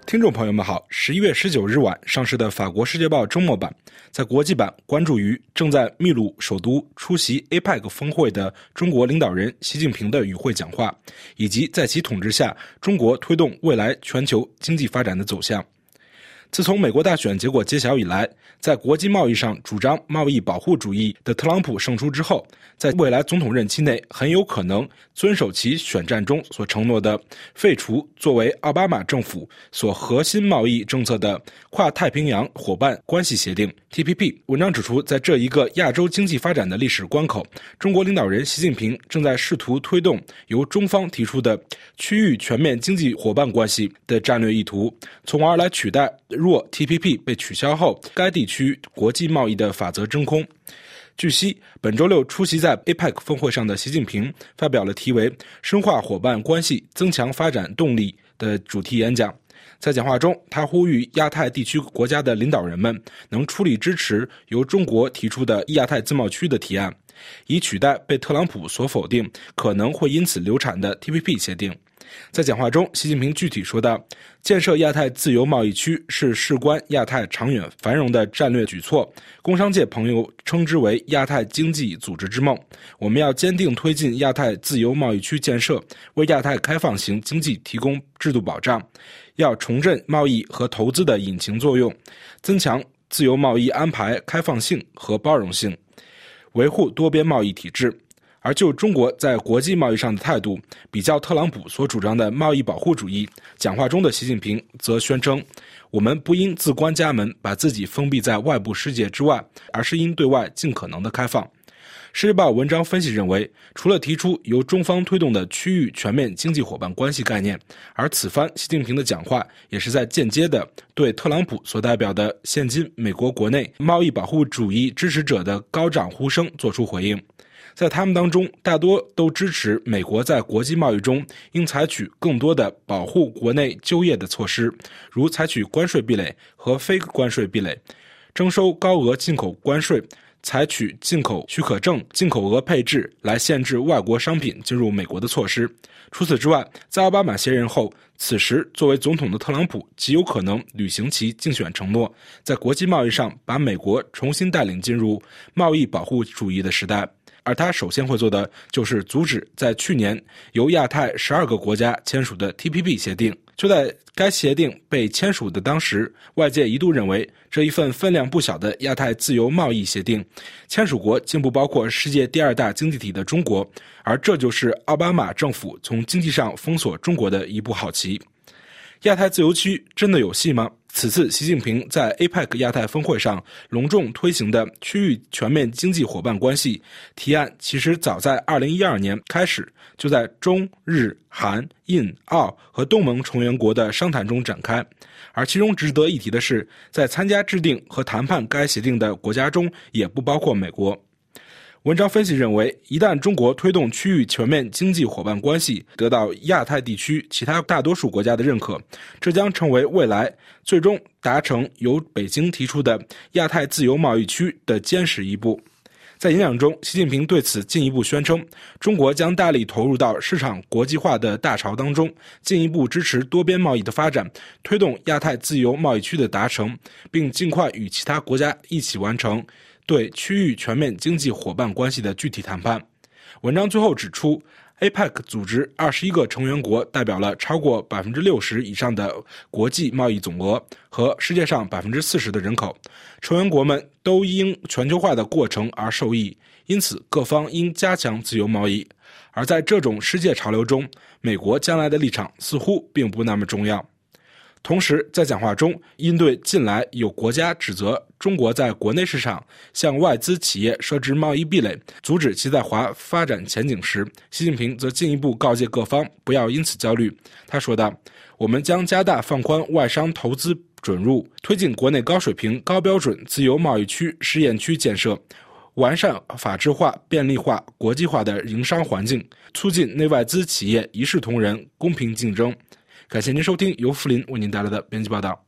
听众朋友们好，11月19日晚上市的法国世界报周末版，在国际版关注于正在秘鲁首都出席 APEC 峰会的中国领导人习近平的与会讲话，以及在其统治下中国推动未来全球经济发展的走向。自从美国大选结果揭晓以来，在国际贸易上主张贸易保护主义的特朗普胜出之后，在未来总统任期内很有可能遵守其选战中所承诺的废除作为奥巴马政府所核心贸易政策的跨太平洋伙伴关系协定 TPP。 文章指出，在这一个亚洲经济发展的历史关口，中国领导人习近平正在试图推动由中方提出的区域全面经济伙伴关系的战略意图，从而来取代若 TPP 被取消后该地区国际贸易的法则真空。据悉，本周六出席在 APEC 峰会上的习近平发表了题为深化伙伴关系增强发展动力的主题演讲。在讲话中，他呼吁亚太地区国家的领导人们能出力支持由中国提出的亚太自贸区的提案，以取代被特朗普所否定可能会因此流产的 TPP 协定。在讲话中，习近平具体说道，建设亚太自由贸易区是事关亚太长远繁荣的战略举措，工商界朋友称之为亚太经济组织之梦。我们要坚定推进亚太自由贸易区建设，为亚太开放型经济提供制度保障，要重振贸易和投资的引擎作用，增强自由贸易安排开放性和包容性，维护多边贸易体制。而就中国在国际贸易上的态度，比较特朗普所主张的贸易保护主义，讲话中的习近平则宣称，我们不应自关家门，把自己封闭在外部世界之外，而是应对外尽可能的开放。世界报文章分析认为，除了提出由中方推动的区域全面经济伙伴关系概念，而此番习近平的讲话也是在间接的对特朗普所代表的现今美国国内贸易保护主义支持者的高涨呼声作出回应。在他们当中，大多都支持美国在国际贸易中应采取更多的保护国内就业的措施，如采取关税壁垒和非关税壁垒，征收高额进口关税，采取进口许可证进口额配置来限制外国商品进入美国的措施。除此之外，在奥巴马卸任后，此时作为总统的特朗普极有可能履行其竞选承诺，在国际贸易上把美国重新带领进入贸易保护主义的时代。而他首先会做的就是阻止在去年由亚太12个国家签署的 TPP 协定。就在该协定被签署的当时，外界一度认为这一份分量不小的亚太自由贸易协定，签署国竟不包括世界第2大经济体的中国，而这就是奥巴马政府从经济上封锁中国的一步好棋。亚太自由区真的有戏吗？此次习近平在 APEC 亚太峰会上隆重推行的区域全面经济伙伴关系提案，其实早在2012年开始就在中日韩印澳和东盟成员国的商谈中展开。而其中值得一提的是，在参加制定和谈判该协定的国家中也不包括美国。文章分析认为，一旦中国推动区域全面经济伙伴关系得到亚太地区其他大多数国家的认可，这将成为未来最终达成由北京提出的亚太自由贸易区的坚实一步。在演讲中，习近平对此进一步宣称，中国将大力投入到市场国际化的大潮当中，进一步支持多边贸易的发展，推动亚太自由贸易区的达成，并尽快与其他国家一起完成对区域全面经济伙伴关系的具体谈判。文章最后指出， APEC 组织21个成员国代表了超过 60% 以上的国际贸易总额和世界上 40% 的人口，成员国们都因全球化的过程而受益，因此各方应加强自由贸易。而在这种世界潮流中，美国将来的立场似乎并不那么重要。同时，在讲话中，应对近来有国家指责中国在国内市场向外资企业设置贸易壁垒，阻止其在华发展前景时，习近平则进一步告诫各方不要因此焦虑。他说道，我们将加大放宽外商投资准入，推进国内高水平高标准自由贸易区试验区建设，完善法治化便利化国际化的营商环境，促进内外资企业一视同仁公平竞争。感谢您收听由福林为您带来的编辑报道。